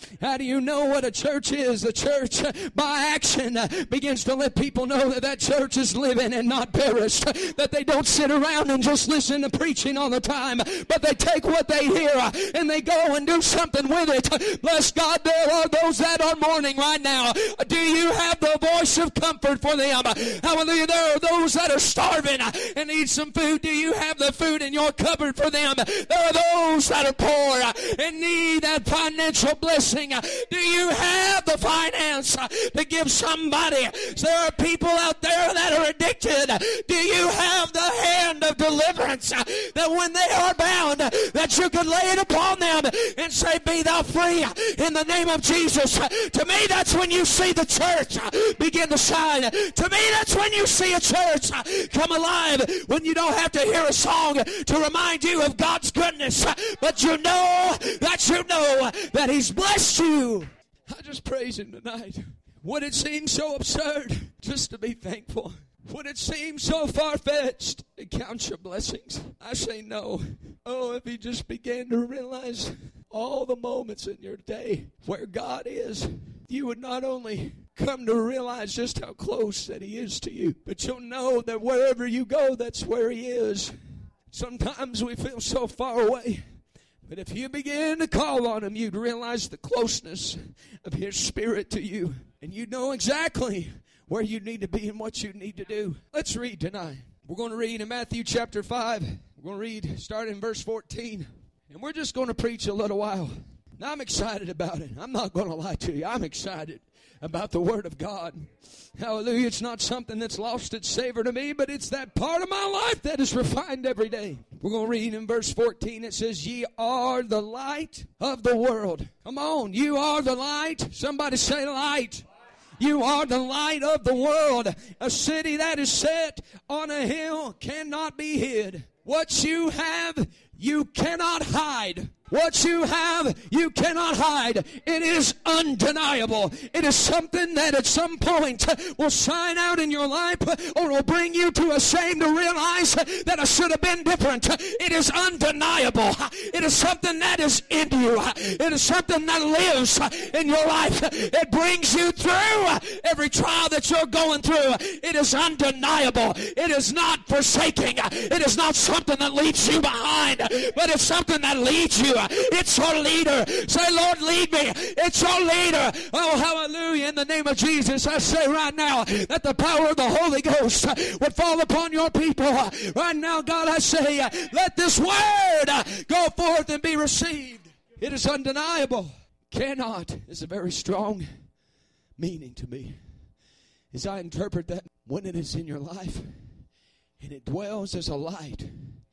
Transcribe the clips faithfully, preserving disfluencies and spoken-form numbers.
How do you know what a church is? The church, by action, begins to let people know that that church is living and not perished. That they don't sit around and just listen to preaching all the time, but they take what they hear and they go and do something with it. Bless God, there are those that are mourning right now. Do you have the voice of comfort for them? Hallelujah. There are those that are starving and need some food. Do you have the food in your cupboard for them? There are those that are poor and need that financial blessing. Do you have the finance to give somebody? There are people out there that are addicted. Do you have the hand of deliverance that when they are bound, that you could lay it upon them and say, be thou free in the name of Jesus? To me, that's when you see the church begin to shine. To me, that's when you see a church come alive, when you don't have to hear a song to remind you of God's goodness, but you know that you know that He's blessed you. I just praise Him tonight. Would it seem so absurd just to be thankful? Would it seem so far-fetched to count your blessings? I say no. Oh, if you just began to realize all the moments in your day where God is, you would not only come to realize just how close that He is to you, but you'll know that wherever you go, that's where He is. Sometimes we feel so far away, but if you begin to call on Him, you'd realize the closeness of His Spirit to you, and you know exactly where you need to be and what you need to do. Let's read tonight. We're going to read in Matthew chapter five. We're going to read starting in verse fourteen, and we're just going to preach a little while. Now, I'm excited about it. I'm not going to lie to you. I'm excited about the Word of God. Hallelujah. It's not something that's lost its savor to me, but it's that part of my life that is refined every day. We're going to read in verse fourteen. It says, ye are the light of the world. Come on. You are the light. Somebody say light. You are the light of the world. A city that is set on a hill cannot be hid. What you have, you cannot hide. What you have, you cannot hide. It is undeniable. It is something that at some point will shine out in your life or will bring you to a shame to realize that I should have been different. It is undeniable. It is something that is in you. It is something that lives in your life. It brings you through every trial that you're going through. It is undeniable. It is not forsaking. It is not something that leaves you behind, but it's something that leads you. It's your leader. Say, Lord, lead me. It's your leader. Oh, hallelujah. In the name of Jesus, I say right now that the power of the Holy Ghost would fall upon your people. Right now, God, I say, let this word go forth and be received. It is undeniable. Cannot is a very strong meaning to me. As I interpret that, when it is in your life and it dwells as a light,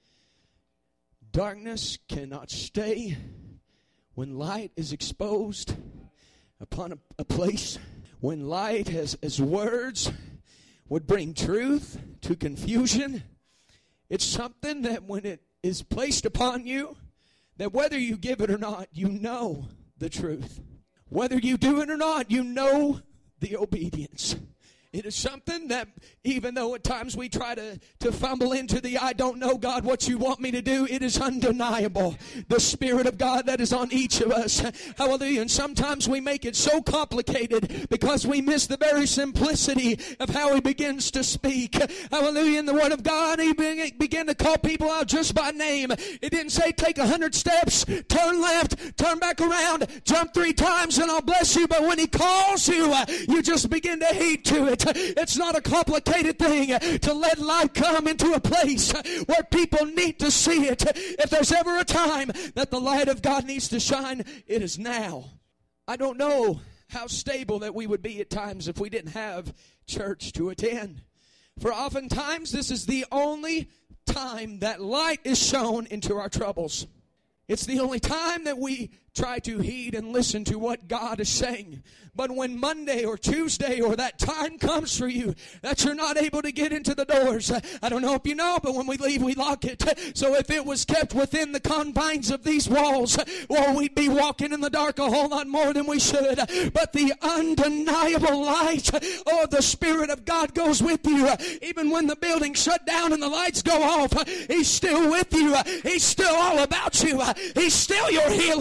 darkness cannot stay when light is exposed upon a, a place. When light has, as words would bring truth to confusion. It's something that when it is placed upon you, that whether you give it or not, you know the truth. Whether you do it or not, you know the obedience. It is something that even though at times we try to, to fumble into the I don't know, God, what you want me to do, it is undeniable. The Spirit of God that is on each of us. Hallelujah. And sometimes we make it so complicated because we miss the very simplicity of how He begins to speak. Hallelujah. In the Word of God, He began to call people out just by name. It didn't say take a hundred steps, turn left, turn back around, jump three times and I'll bless you. But when He calls you, you just begin to heed to it. It's not a complicated thing to let light come into a place where people need to see it. If there's ever a time that the light of God needs to shine, it is now. I don't know how stable that we would be at times if we didn't have church to attend. For oftentimes this is the only time that light is shown into our troubles. It's the only time that we try to heed and listen to what God is saying. But when Monday or Tuesday or that time comes for you that you're not able to get into the doors, I don't know if you know, but when we leave, we lock it. So if it was kept within the confines of these walls, well, we'd be walking in the dark a whole lot more than we should. But the undeniable light of the Spirit of God goes with you. Even when the building shut down and the lights go off, He's still with you. He's still all about you. He's still your healer.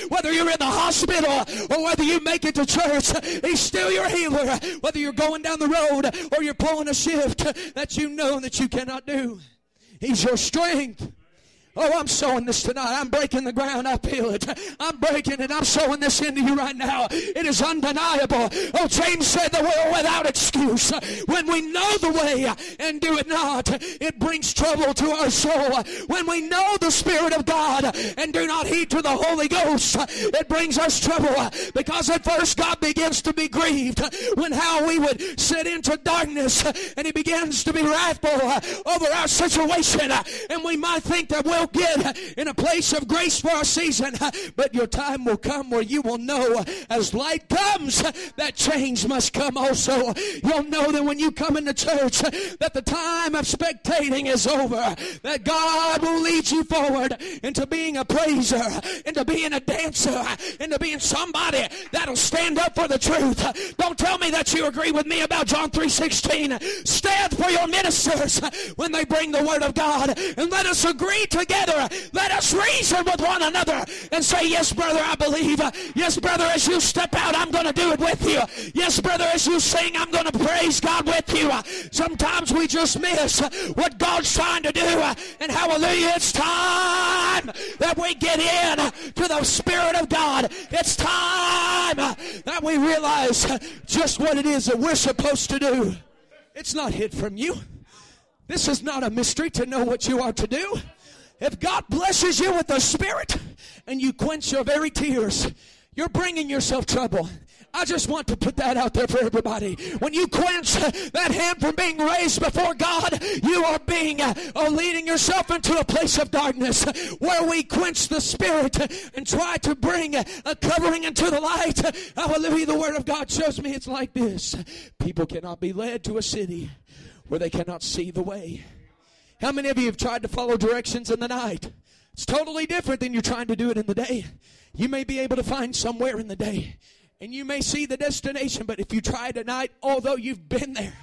Whether you're in the hospital or whether you make it to church, He's still your healer. Whether you're going down the road or you're pulling a shift that you know that you cannot do, He's your strength. Oh, I'm sowing this tonight. I'm breaking the ground. I feel it. I'm breaking it. I'm sowing this into you right now. It is undeniable. Oh, James said that we're without excuse. When we know the way and do it not, it brings trouble to our soul. When we know the Spirit of God and do not heed to the Holy Ghost, it brings us trouble. Because at first God begins to be grieved when how we would sit into darkness, and He begins to be wrathful over our situation. And we might think that we'll get in a place of grace for a season, but your time will come where you will know as light comes that change must come also. You'll know that when you come into church that the time of spectating is over, that God will lead you forward into being a praiser, into being a dancer, into being somebody that'll stand up for the truth. Don't tell me that you agree with me about John three sixteen. Stand for your ministers when they bring the word of God, and let us agree together. Let us reason with one another and say, yes, brother, I believe. Yes, brother, as you step out, I'm going to do it with you. Yes, brother, as you sing, I'm going to praise God with you. Sometimes we just miss what God's trying to do. And hallelujah, it's time that we get in to the Spirit of God. It's time that we realize just what it is that we're supposed to do. It's not hid from you. This is not a mystery to know what you are to do. If God blesses you with the Spirit and you quench your very tears, you're bringing yourself trouble. I just want to put that out there for everybody. When you quench that hand from being raised before God, you are being uh, leading yourself into a place of darkness where we quench the Spirit and try to bring a covering into the light. Hallelujah, the Word of God shows me it's like this. People cannot be led to a city where they cannot see the way. How many of you have tried to follow directions in the night? It's totally different than you're trying to do it in the day. You may be able to find somewhere in the day, and you may see the destination, but if you try it at night, although you've been there,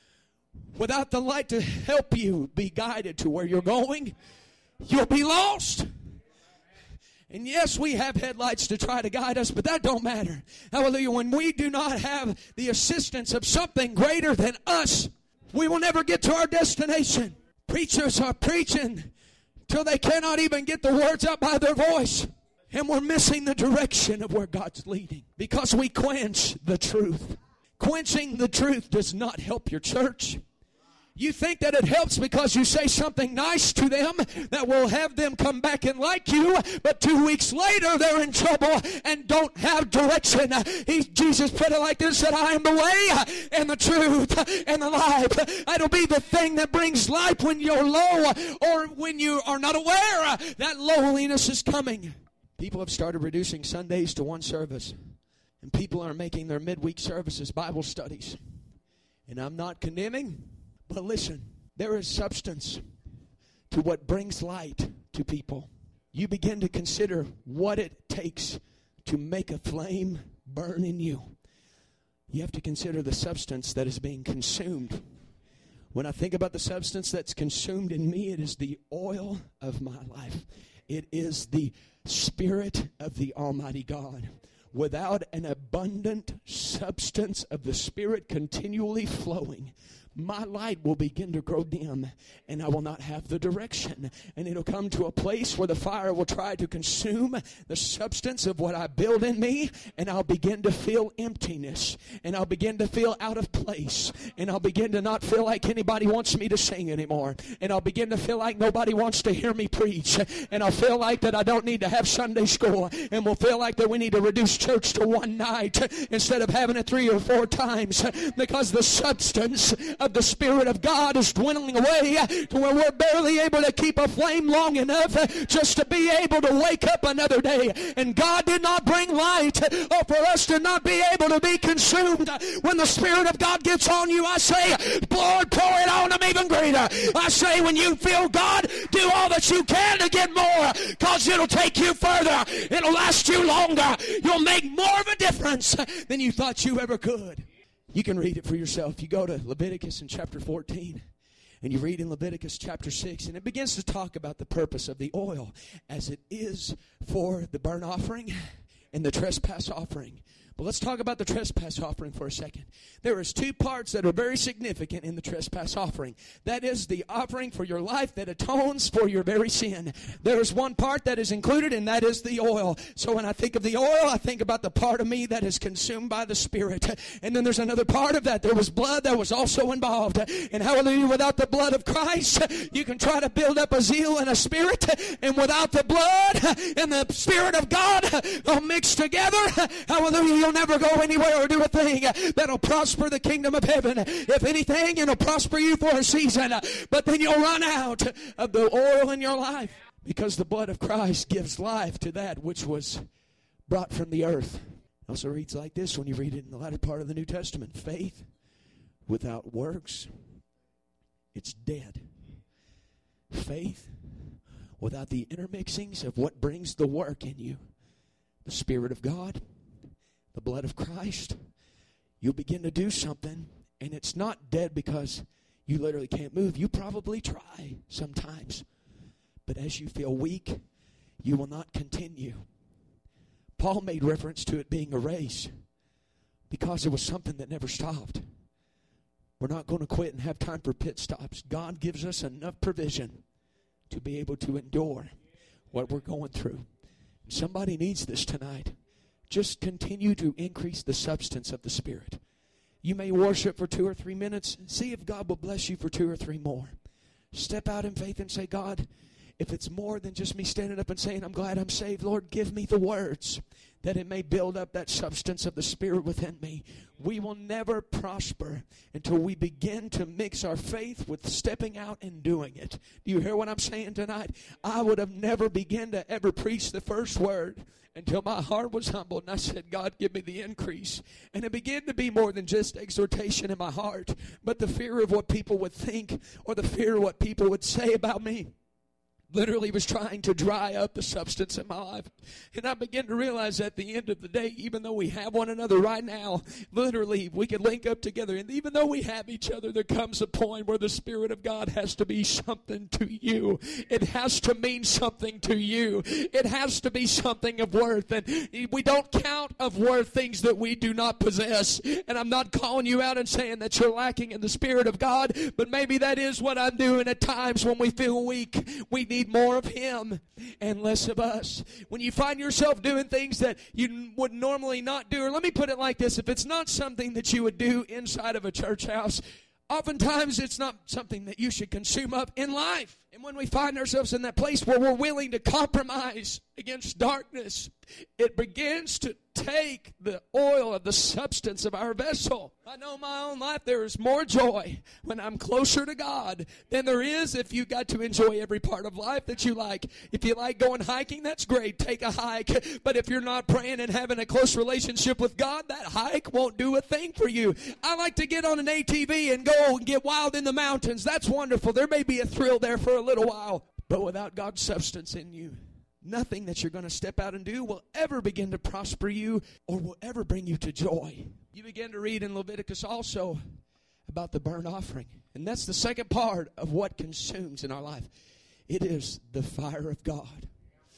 without the light to help you be guided to where you're going, you'll be lost. And yes, we have headlights to try to guide us, but that don't matter. Hallelujah. When we do not have the assistance of something greater than us, we will never get to our destination. Preachers are preaching till they cannot even get the words out by their voice. And we're missing the direction of where God's leading because we quench the truth. Quenching the truth does not help your church. You think that it helps because you say something nice to them that will have them come back and like you, but two weeks later they're in trouble and don't have direction. He, Jesus put it like this, that I am the way and the truth and the life. It'll be the thing that brings life when you're low or when you are not aware that lowliness is coming. People have started reducing Sundays to one service, and people are making their midweek services Bible studies. And I'm not condemning, but listen, there is substance to what brings light to people. You begin to consider what it takes to make a flame burn in you. You have to consider the substance that is being consumed. When I think about the substance that's consumed in me, it is the oil of my life. It is the Spirit of the Almighty God. Without an abundant substance of the Spirit continually flowing, my light will begin to grow dim, and I will not have the direction. And it'll come to a place where the fire will try to consume the substance of what I build in me, and I'll begin to feel emptiness, and I'll begin to feel out of place, and I'll begin to not feel like anybody wants me to sing anymore, and I'll begin to feel like nobody wants to hear me preach, and I'll feel like that I don't need to have Sunday school, and we'll feel like that we need to reduce church to one night instead of having it three or four times, because the substance of the Spirit of God is dwindling away to where we're barely able to keep a flame long enough just to be able to wake up another day. And God did not bring light or for us to not be able to be consumed. When the Spirit of God gets on you, I say, Lord, pour it on them even greater. I say, when you feel God, do all that you can to get more, because it'll take you further. It'll last you longer. You'll make more of a difference than you thought you ever could. You can read it for yourself. You go to Leviticus in chapter fourteen, And you read in Leviticus chapter six, and it begins to talk about the purpose of the oil as it is for the burnt offering and the trespass offering. But let's talk about the trespass offering for a second. There is two parts that are very significant in the trespass offering. That is the offering for your life that atones for your very sin. There is one part that is included, and that is the oil. So when I think of the oil, I think about the part of me that is consumed by the Spirit. And then there's another part of that. There was blood that was also involved. And hallelujah, without the blood of Christ, you can try to build up a zeal and a spirit. And without the blood and the Spirit of God all mixed together, hallelujah, you'll never go anywhere or do a thing that'll prosper the kingdom of heaven. If anything, it'll prosper you for a season, but then you'll run out of the oil in your life, because the blood of Christ gives life to that which was brought from the earth. It also reads like this when you read it in the latter part of the New Testament. Faith without works, it's dead. Faith without the intermixings of what brings the work in you, the Spirit of God, the blood of Christ, you'll begin to do something, and it's not dead because you literally can't move. You probably try sometimes, but as you feel weak, you will not continue. Paul made reference to it being a race because it was something that never stopped. We're not going to quit and have time for pit stops. God gives us enough provision to be able to endure what we're going through. Somebody needs this tonight. Just continue to increase the substance of the Spirit. You may worship for two or three minutes. See if God will bless you for two or three more. Step out in faith and say, God, if it's more than just me standing up and saying, I'm glad I'm saved, Lord, give me the words that it may build up that substance of the Spirit within me. We will never prosper until we begin to mix our faith with stepping out and doing it. Do you hear what I'm saying tonight? I would have never begun to ever preach the first word until my heart was humbled, and I said, God, give me the increase. And it began to be more than just exhortation in my heart, but the fear of what people would think or the fear of what people would say about me. Literally was trying to dry up the substance in my life. And I began to realize at the end of the day, even though we have one another right now, literally we can link up together. And even though we have each other, there comes a point where the Spirit of God has to be something to you. It has to mean something to you. It has to be something of worth. And we don't count of worth things that we do not possess. And I'm not calling you out and saying that you're lacking in the Spirit of God, but maybe that is what I'm doing at times when we feel weak. We need more of Him and less of us. When you find yourself doing things that you would normally not do, or let me put it like this, if it's not something that you would do inside of a church house, oftentimes it's not something that you should consume of in life. And when we find ourselves in that place where we're willing to compromise against darkness, it begins to take the oil of the substance of our vessel. I know in my own life there is more joy when I'm closer to God than there is if you got to enjoy every part of life that you like. If you like going hiking, that's great. Take a hike. But if you're not praying and having a close relationship with God, that hike won't do a thing for you. I like to get on an A T V and go and get wild in the mountains. That's wonderful. There may be a thrill there for a little while. But without God's substance in you, nothing that you're going to step out and do will ever begin to prosper you or will ever bring you to joy. You begin to read in Leviticus also about the burnt offering. And that's the second part of what consumes in our life. It is the fire of God.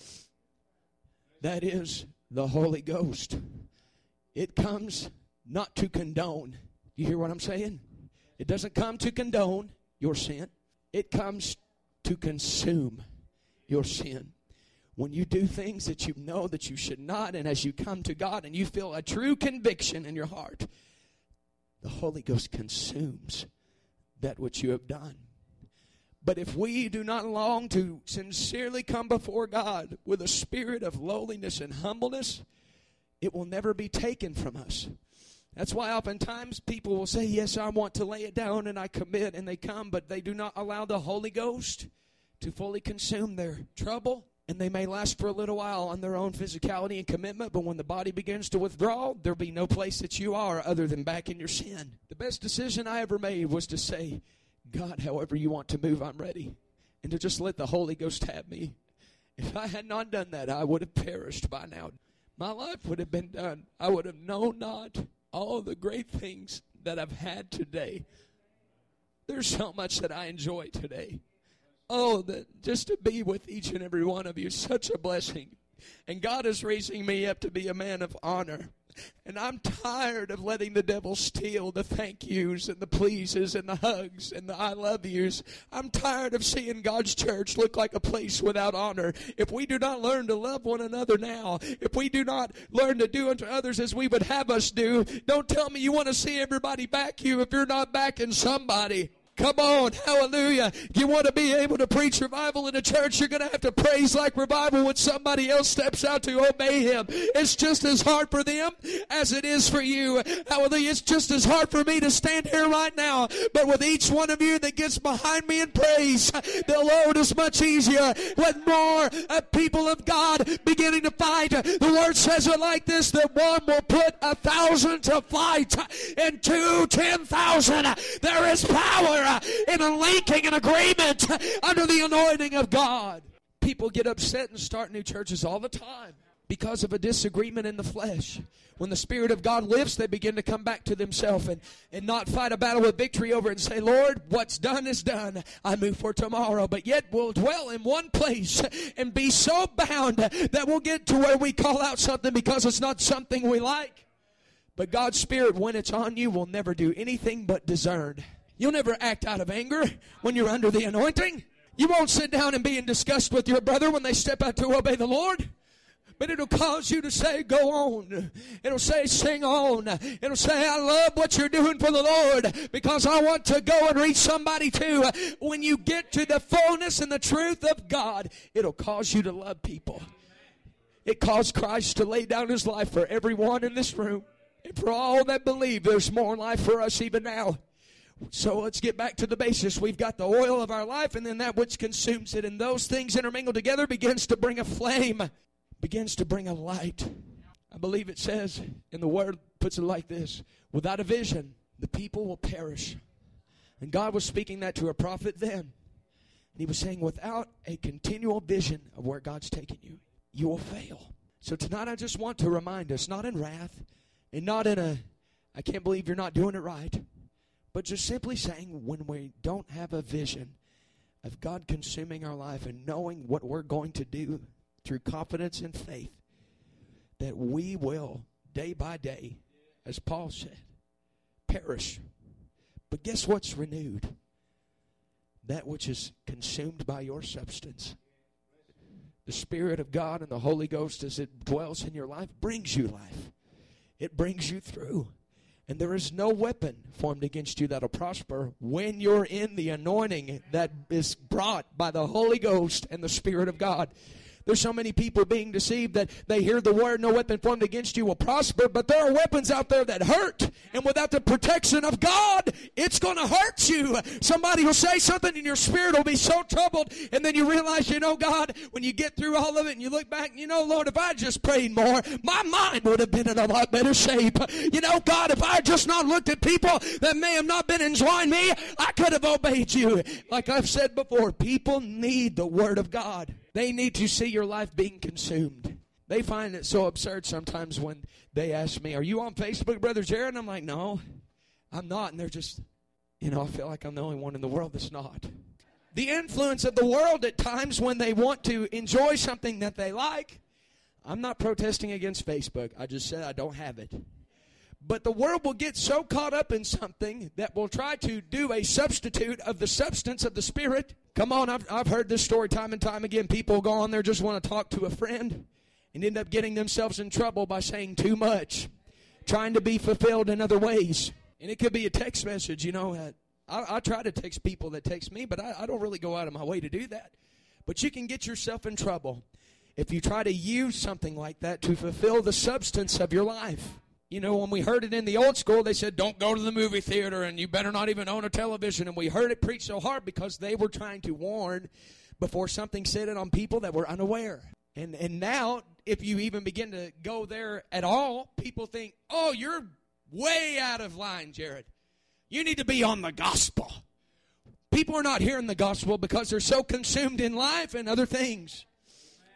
That is the Holy Ghost. It comes not to condone. You hear what I'm saying? It doesn't come to condone your sin. It comes to consume your sin. When you do things that you know that you should not, and as you come to God and you feel a true conviction in your heart, the Holy Ghost consumes that which you have done. But if we do not long to sincerely come before God with a spirit of lowliness and humbleness, it will never be taken from us. That's why oftentimes people will say, yes, I want to lay it down and I commit, and they come, but they do not allow the Holy Ghost to fully consume their trouble. And they may last for a little while on their own physicality and commitment, but when the body begins to withdraw, there'll be no place that you are other than back in your sin. The best decision I ever made was to say, God, however you want to move, I'm ready. And to just let the Holy Ghost have me. If I had not done that, I would have perished by now. My life would have been done. I would have known not all the great things that I've had today. There's so much that I enjoy today. Oh, that just to be with each and every one of you is such a blessing. And God is raising me up to be a man of honor. And I'm tired of letting the devil steal the thank yous and the pleases and the hugs and the I love yous. I'm tired of seeing God's church look like a place without honor. If we do not learn to love one another now, if we do not learn to do unto others as we would have us do, don't tell me you want to see everybody back you if you're not backing somebody. Come on, hallelujah. If you want to be able to preach revival in a church, you're going to have to praise like revival when somebody else steps out to obey him. It's just as hard for them as it is for you. Hallelujah. It's just as hard for me to stand here right now. But with each one of you that gets behind me in praise, the load is much easier. With more uh, people of God beginning to fight, the word says it like this, that one will put a thousand to fight and two, ten thousand. There is power in a linking and agreement under the anointing of God. People get upset and start new churches all the time because of a disagreement in the flesh. When the Spirit of God lifts, they begin to come back to themselves and, and not fight a battle with victory over it and say, Lord, what's done is done. I move for tomorrow. But yet we'll dwell in one place and be so bound that we'll get to where we call out something because it's not something we like. But God's Spirit, when it's on you, will never do anything but discern. You'll never act out of anger when you're under the anointing. You won't sit down and be in disgust with your brother when they step out to obey the Lord. But it'll cause you to say, go on. It'll say, sing on. It'll say, I love what you're doing for the Lord because I want to go and reach somebody too. When you get to the fullness and the truth of God, it'll cause you to love people. It caused Christ to lay down his life for everyone in this room. And for all that believe, there's more life for us even now. So let's get back to the basis. We've got the oil of our life and then that which consumes it. And those things intermingled together begins to bring a flame, begins to bring a light. I believe it says, and the word puts it like this, without a vision, the people will perish. And God was speaking that to a prophet then. And he was saying, without a continual vision of where God's taking you, you will fail. So tonight I just want to remind us, not in wrath and not in a, I can't believe you're not doing it right. But just simply saying when we don't have a vision of God consuming our life and knowing what we're going to do through confidence and faith, that we will, day by day, as Paul said, perish. But guess what's renewed? That which is consumed by your substance. The Spirit of God and the Holy Ghost, as it dwells in your life, brings you life. It brings you through. And there is no weapon formed against you that will prosper when you're in the anointing that is brought by the Holy Ghost and the Spirit of God. There's so many people being deceived that they hear the word, no weapon formed against you will prosper, but there are weapons out there that hurt. And without the protection of God, it's going to hurt you. Somebody will say something and your spirit will be so troubled. And then you realize, you know, God, when you get through all of it and you look back, you know, Lord, if I just prayed more, my mind would have been in a lot better shape. You know, God, if I had just not looked at people that may have not been enjoying me, I could have obeyed you. Like I've said before, people need the word of God. They need to see your life being consumed. They find it so absurd sometimes when they ask me, are you on Facebook, Brother Jared? And I'm like, no, I'm not. And they're just, you know, I feel like I'm the only one in the world that's not. The influence of the world at times when they want to enjoy something that they like. I'm not protesting against Facebook. I just said I don't have it. But the world will get so caught up in something that will try to do a substitute of the substance of the Spirit. Come on, I've, I've heard this story time and time again. People go on there just want to talk to a friend and end up getting themselves in trouble by saying too much, trying to be fulfilled in other ways. And it could be a text message, you know. I, I try to text people that text me, but I, I don't really go out of my way to do that. But you can get yourself in trouble if you try to use something like that to fulfill the substance of your life. You know, when we heard it in the old school, they said, don't go to the movie theater and you better not even own a television. And we heard it preached so hard because they were trying to warn before something set it on people that were unaware. And and now, if you even begin to go there at all, people think, oh, you're way out of line, Jared. You need to be on the gospel. People are not hearing the gospel because they're so consumed in life and other things.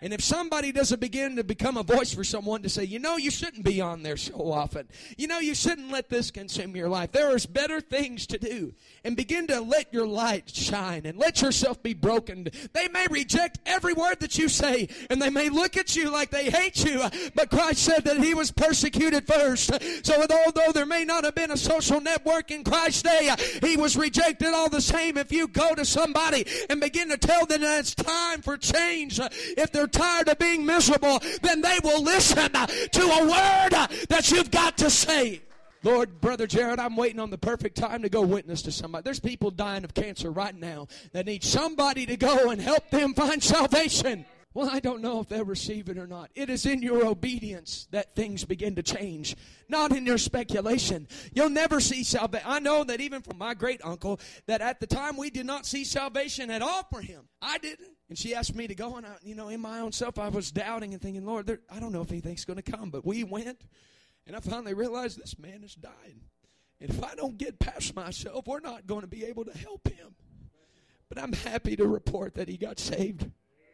And if somebody doesn't begin to become a voice for someone to say, you know, you shouldn't be on there so often. You know, you shouldn't let this consume your life. There is better things to do. And begin to let your light shine and let yourself be broken. They may reject every word that you say, and they may look at you like they hate you. But Christ said that He was persecuted first. So although there may not have been a social network in Christ's day, He was rejected all the same. If you go to somebody and begin to tell them that it's time for change, if they're tired of being miserable, then they will listen to a word that you've got to say. Lord, Brother Jared, I'm waiting on the perfect time to go witness to somebody. There's people dying of cancer right now that need somebody to go and help them find salvation. Well, I don't know if they'll receive it or not. It is in your obedience that things begin to change, not in your speculation. You'll never see salvation. I know that even from my great uncle, that at the time we did not see salvation at all for him. I didn't. And she asked me to go, and I, you know, in my own self, I was doubting and thinking, Lord, there, I don't know if anything's going to come. But we went, and I finally realized this man is dying. And if I don't get past myself, we're not going to be able to help him. But I'm happy to report that he got saved.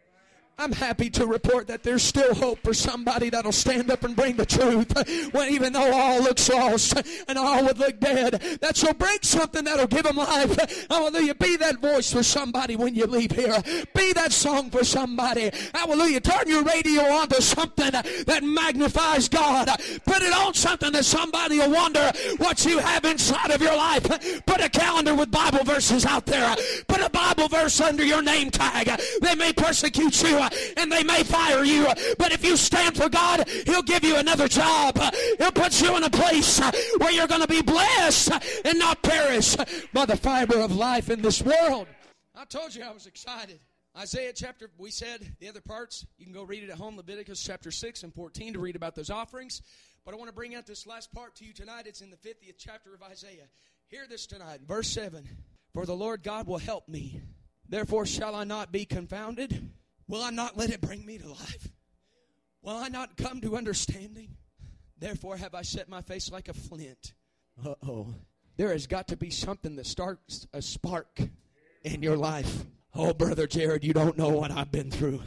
I'm happy to report that there's still hope for somebody that'll stand up and bring the truth. When even though all looks lost and all would look dead, that shall break something that'll give them life. Hallelujah. Be that voice for somebody when you leave here. Be that song for somebody. Hallelujah. Turn your radio on to something that magnifies God. Put it on something that somebody will wonder what you have inside of your life. Put a calendar with Bible verses out there. Put a Bible verse under your name tag. They may persecute you and they may fire you, but if you stand for God, He'll give you another job. He'll put you in a place where you're going to be blessed and not perish by the fiber of life in this world. I told you I was excited. Isaiah chapter, we said the other parts, you can go read it at home, Leviticus chapter six and fourteen to read about those offerings. But I want to bring out this last part to you tonight. It's in the fiftieth chapter of Isaiah. Hear this tonight, verse seven. For the Lord God will help me. Therefore shall I not be confounded. Will I not let it bring me to life? Will I not come to understanding? Therefore have I set my face like a flint. Uh-oh. There has got to be something that starts a spark in your life. Oh, Brother Jared, you don't know what I've been through.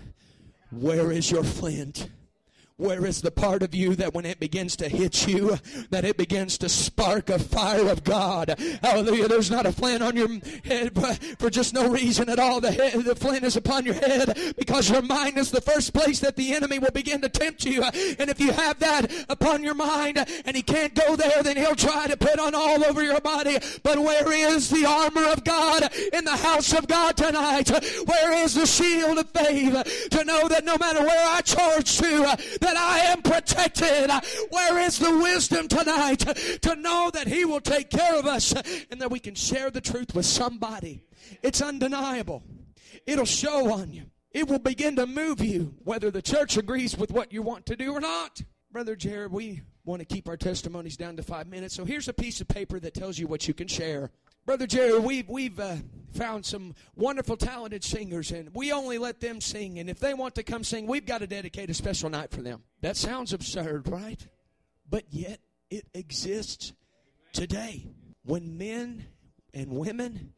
Where is your flint? Where is the part of you that when it begins to hit you, that it begins to spark a fire of God? Hallelujah. There's not a flint on your head for just no reason at all. The, head, the flint is upon your head because your mind is the first place that the enemy will begin to tempt you. And if you have that upon your mind and he can't go there, then he'll try to put on all over your body. But where is the armor of God in the house of God tonight? Where is the shield of faith to know that no matter where I charge to, that I am protected? Where is the wisdom tonight to know that He will take care of us and that we can share the truth with somebody? It's undeniable. It'll show on you. It will begin to move you, whether the church agrees with what you want to do or not. Brother Jared, we want to keep our testimonies down to five minutes, so here's a piece of paper that tells you what you can share. Brother Jerry, we've, we've uh, found some wonderful, talented singers, and we only let them sing. And if they want to come sing, we've got to dedicate a special night for them. That sounds absurd, right? But yet it exists today. When men and women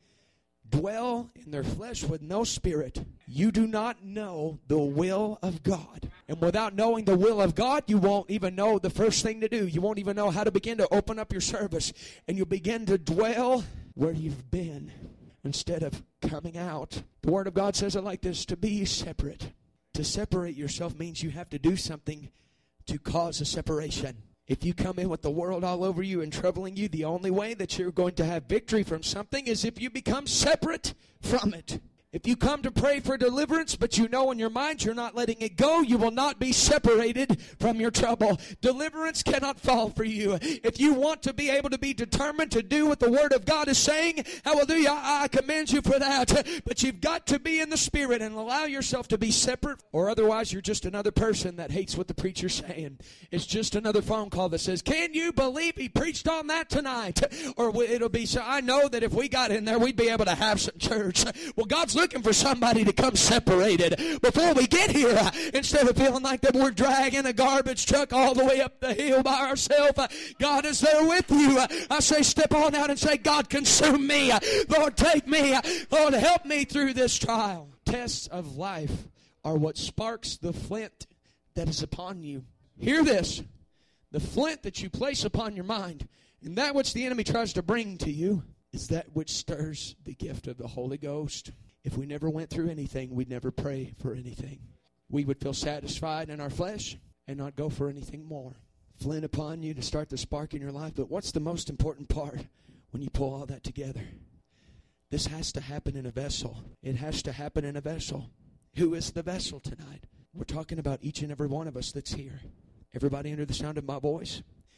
dwell in their flesh with no spirit, you do not know the will of God. And without knowing the will of God, you won't even know the first thing to do. You won't even know how to begin to open up your service. And you'll begin to dwell where you've been instead of coming out. The Word of God says it like this: to be separate. To separate yourself means you have to do something to cause a separation. If you come in with the world all over you and troubling you, the only way that you're going to have victory from something is if you become separate from it. If you come to pray for deliverance, but you know in your mind you're not letting it go, you will not be separated from your trouble. Deliverance cannot fall for you. If you want to be able to be determined to do what the Word of God is saying, hallelujah, I commend you for that. But you've got to be in the Spirit and allow yourself to be separate, or otherwise you're just another person that hates what the preacher's saying. It's just another phone call that says, can you believe he preached on that tonight? Or it'll be, so I know that if we got in there, we'd be able to have some church. Well, God's looking for somebody to come separated before we get here, instead of feeling like that we're dragging a garbage truck all the way up the hill by ourselves. God is there with you. I say step on out and say, God, consume me. Lord, take me. Lord, help me through this trial. Tests of life are what sparks the flint that is upon you. Hear this. The flint that you place upon your mind, and that which the enemy tries to bring to you, is that which stirs the gift of the Holy Ghost. If we never went through anything, we'd never pray for anything. We would feel satisfied in our flesh and not go for anything more. Flint upon you to start the spark in your life. But what's the most important part when you pull all that together? This has to happen in a vessel. It has to happen in a vessel. Who is the vessel tonight? We're talking about each and every one of us that's here. Everybody under the sound of my voice.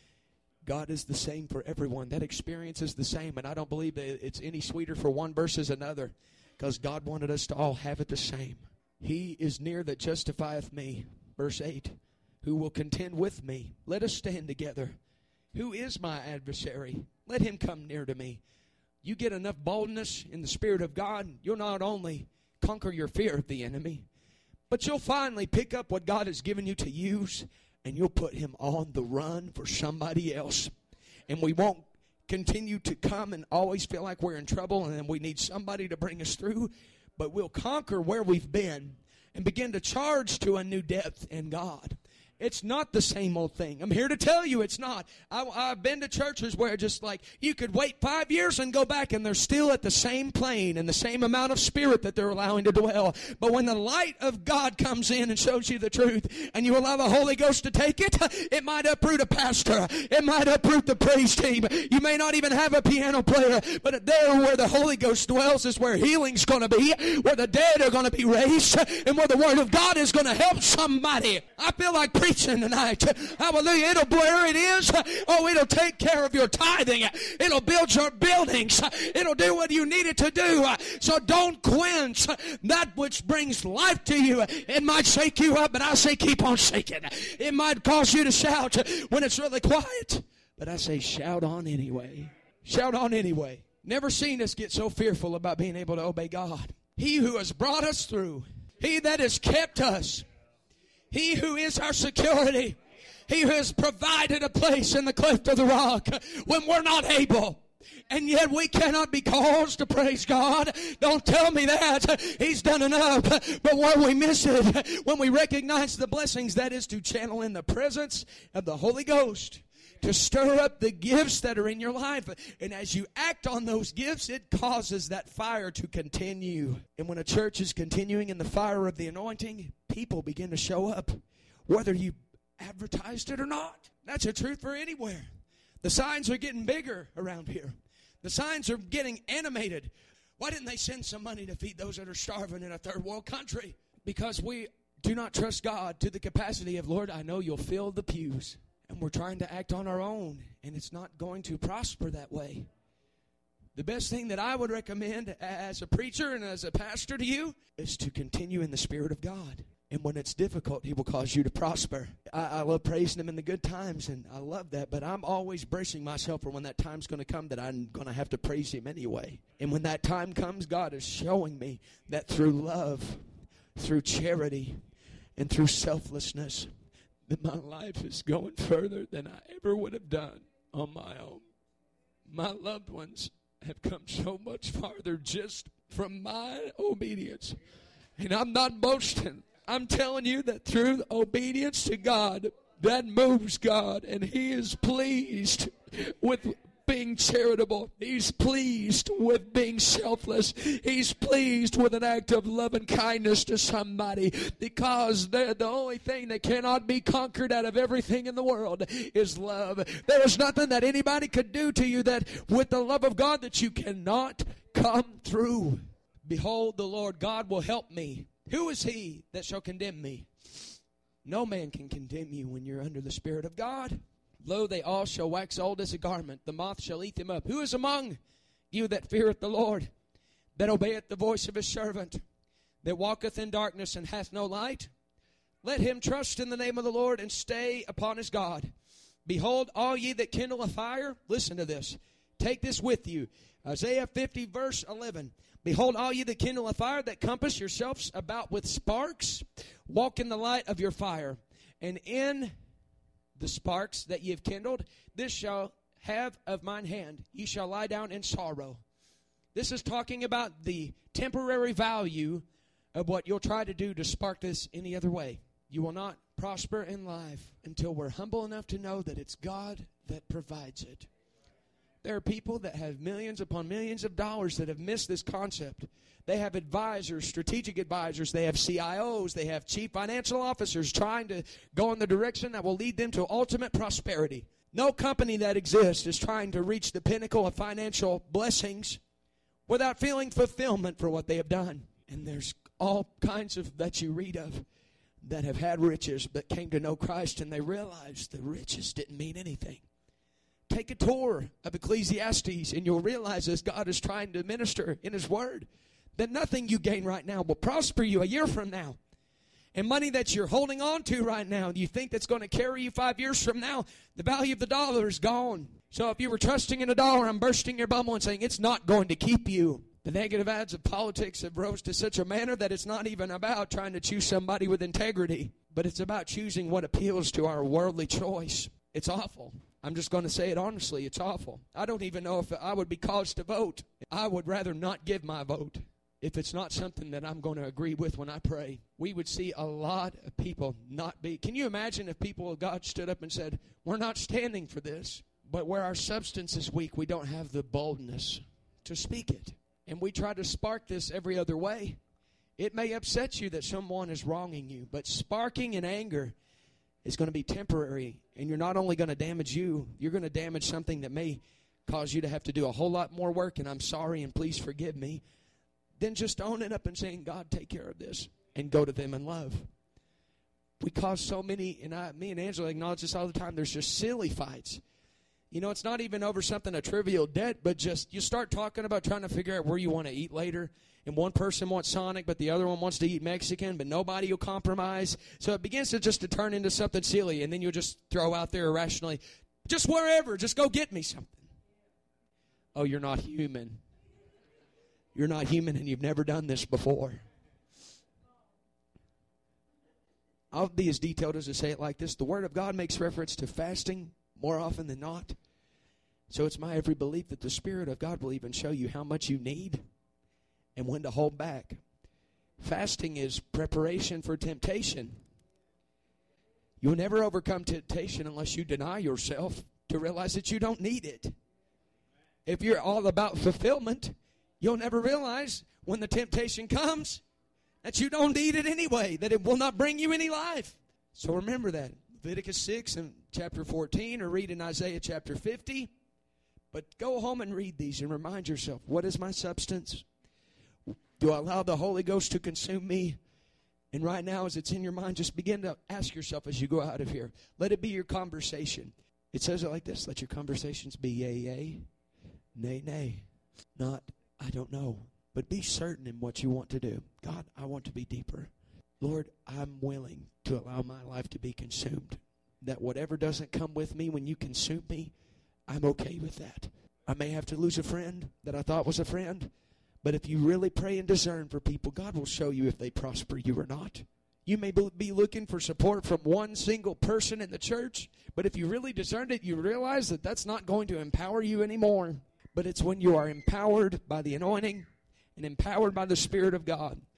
God is the same for everyone. That experience is the same. And I don't believe that it's any sweeter for one versus another, because God wanted us to all have it the same. He is near that justifieth me. Verse eight. Who will contend with me? Let us stand together. Who is my adversary? Let him come near to me. You get enough boldness in the Spirit of God, you'll not only conquer your fear of the enemy, but you'll finally pick up what God has given you to use, and you'll put him on the run for somebody else. And we won't continue to come and always feel like we're in trouble and then we need somebody to bring us through, but we'll conquer where we've been and begin to charge to a new depth in God. It's not the same old thing. I'm here to tell you it's not. I, I've been to churches where just like you could wait five years and go back and they're still at the same plane and the same amount of spirit that they're allowing to dwell. But when the light of God comes in and shows you the truth and you allow the Holy Ghost to take it, it might uproot a pastor. It might uproot the praise team. You may not even have a piano player, but there where the Holy Ghost dwells is where healing's going to be, where the dead are going to be raised, and where the Word of God is going to help somebody. I feel like preaching tonight. Hallelujah. It'll blur it is. Oh, it'll take care of your tithing. It'll build your buildings. It'll do what you need it to do. So don't quench that which brings life to you. It might shake you up, but I say keep on shaking. It might cause you to shout when it's really quiet, but I say shout on anyway. Shout on anyway. Never seen us get so fearful about being able to obey God. He who has brought us through, he that has kept us, he who is our security, he who has provided a place in the cleft of the rock when we're not able. And yet we cannot be caused to praise God. Don't tell me that. He's done enough. But where we miss it, when we recognize the blessings, that is to channel in the presence of the Holy Ghost, to stir up the gifts that are in your life. And as you act on those gifts, it causes that fire to continue. And when a church is continuing in the fire of the anointing, people begin to show up, whether you advertised it or not. That's a truth for anywhere. The signs are getting bigger around here. The signs are getting animated. Why didn't they send some money to feed those that are starving in a third world country? Because we do not trust God to the capacity of, Lord, I know you'll fill the pews. And we're trying to act on our own, and it's not going to prosper that way. The best thing that I would recommend as a preacher and as a pastor to you is to continue in the Spirit of God. And when it's difficult, He will cause you to prosper. I, I love praising Him in the good times, and I love that. But I'm always bracing myself for when that time's going to come that I'm going to have to praise Him anyway. And when that time comes, God is showing me that through love, through charity, and through selflessness, that my life is going further than I ever would have done on my own. My loved ones have come so much farther just from my obedience. And I'm not boasting. I'm telling you that through obedience to God, that moves God, and He is pleased with being charitable. He's pleased with being selfless. He's pleased with an act of love and kindness to somebody, because the only thing that cannot be conquered out of everything in the world is love. There is nothing that anybody could do to you that with the love of God that you cannot come through. Behold, the Lord God will help me. Who is he that shall condemn me? No man can condemn you when you're under the Spirit of God. Lo, they all shall wax old as a garment. The moth shall eat them up. Who is among you that feareth the Lord, that obeyeth the voice of his servant, that walketh in darkness and hath no light? Let him trust in the name of the Lord and stay upon his God. Behold, all ye that kindle a fire, listen to this. Take this with you. Isaiah fifty, verse eleven. Behold, all ye that kindle a fire, that compass yourselves about with sparks, walk in the light of your fire. And in the sparks that ye have kindled, this shall have of mine hand. Ye shall lie down in sorrow. This is talking about the temporary value of what you'll try to do to spark this any other way. You will not prosper in life until we're humble enough to know that it's God that provides it. There are people that have millions upon millions of dollars that have missed this concept. They have advisors, strategic advisors. They have C I Os. They have chief financial officers trying to go in the direction that will lead them to ultimate prosperity. No company that exists is trying to reach the pinnacle of financial blessings without feeling fulfillment for what they have done. And there's all kinds of that you read of that have had riches but came to know Christ, and they realized the riches didn't mean anything. Take a tour of Ecclesiastes and you'll realize, as God is trying to minister in His Word, that nothing you gain right now will prosper you a year from now. And money that you're holding on to right now, you think that's going to carry you five years from now, the value of the dollar is gone. So if you were trusting in a dollar, I'm bursting your bubble and saying it's not going to keep you. The negative ads of politics have rose to such a manner that it's not even about trying to choose somebody with integrity, but it's about choosing what appeals to our worldly choice. It's awful. I'm just going to say it honestly. It's awful. I don't even know if I would be caused to vote. I would rather not give my vote if it's not something that I'm going to agree with when I pray. We would see a lot of people not be. Can you imagine if people of God stood up and said, we're not standing for this, but where our substance is weak, we don't have the boldness to speak it. And we try to spark this every other way. It may upset you that someone is wronging you, but sparking in anger is going to be temporary, and you're not only going to damage you, you're going to damage something that may cause you to have to do a whole lot more work, and I'm sorry and please forgive me, than just owning up and saying, God, take care of this, and go to them in love. We cause so many, and I, me and Angela acknowledge this all the time, there's just silly fights. You know, it's not even over something, a trivial debt, but just you start talking about trying to figure out where you want to eat later. And one person wants Sonic, but the other one wants to eat Mexican, but nobody will compromise. So it begins to just to turn into something silly, and then you'll just throw out there irrationally, just wherever, just go get me something. Oh, you're not human. You're not human, and you've never done this before. I'll be as detailed as to say it like this. The Word of God makes reference to fasting more often than not. So it's my every belief that the Spirit of God will even show you how much you need and when to hold back. Fasting is preparation for temptation. You'll never overcome temptation unless you deny yourself to realize that you don't need it. If you're all about fulfillment, you'll never realize when the temptation comes that you don't need it anyway, that it will not bring you any life. So remember that. Leviticus six and chapter fourteen, or read in Isaiah chapter fifty. But go home and read these and remind yourself, what is my substance? Do I allow the Holy Ghost to consume me? And right now, as it's in your mind, just begin to ask yourself as you go out of here. Let it be your conversation. It says it like this. Let your conversations be yea, yea, nay, nay. Not, I don't know. But be certain in what you want to do. God, I want to be deeper. Lord, I'm willing to allow my life to be consumed. That whatever doesn't come with me when you consume me, I'm okay with that. I may have to lose a friend that I thought was a friend. But if you really pray and discern for people, God will show you if they prosper you or not. You may be looking for support from one single person in the church. But if you really discerned it, you realize that that's not going to empower you anymore. But it's when you are empowered by the anointing and empowered by the Spirit of God.